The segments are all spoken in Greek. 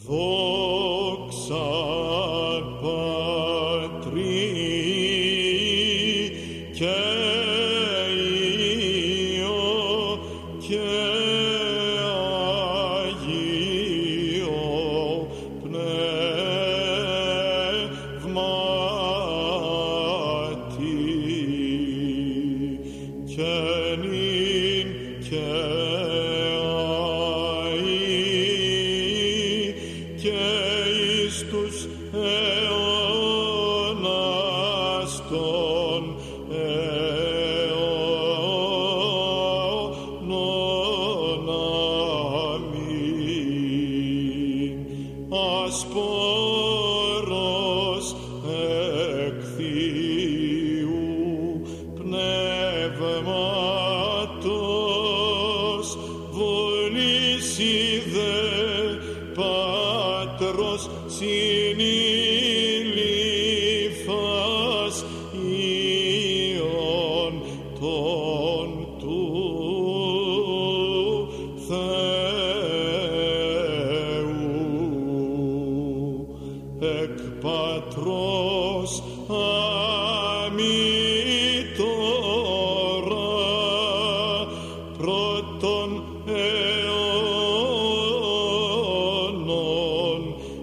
Δόξα Πατρί και Υιό και Αγίο Πνεύματι και νυν και και εις τους αιώνας των αιώνων. Αμήν. Ασπόρος εκ Θείου Πνεύματος βολήσιδε Πατρος συνήλυφας Υιόν των του Θεού εκ Πατρός αμήτωρα πρώτον αιώνων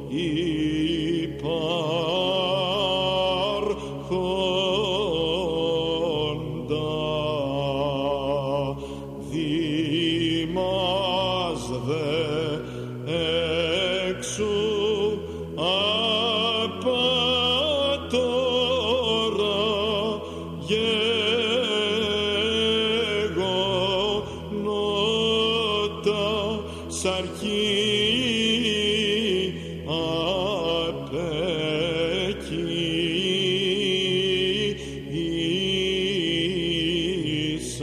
υπάρχοντα δήμας δε εξου απατώρα γεγονότα σαρκή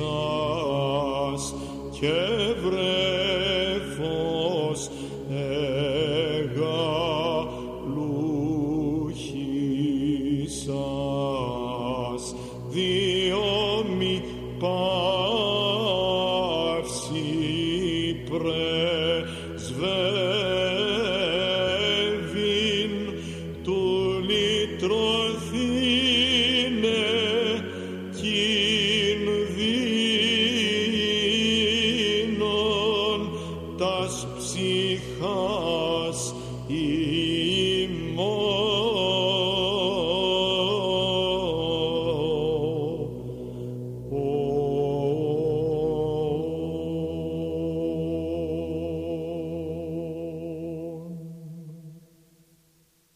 απεκείσας και βρέφος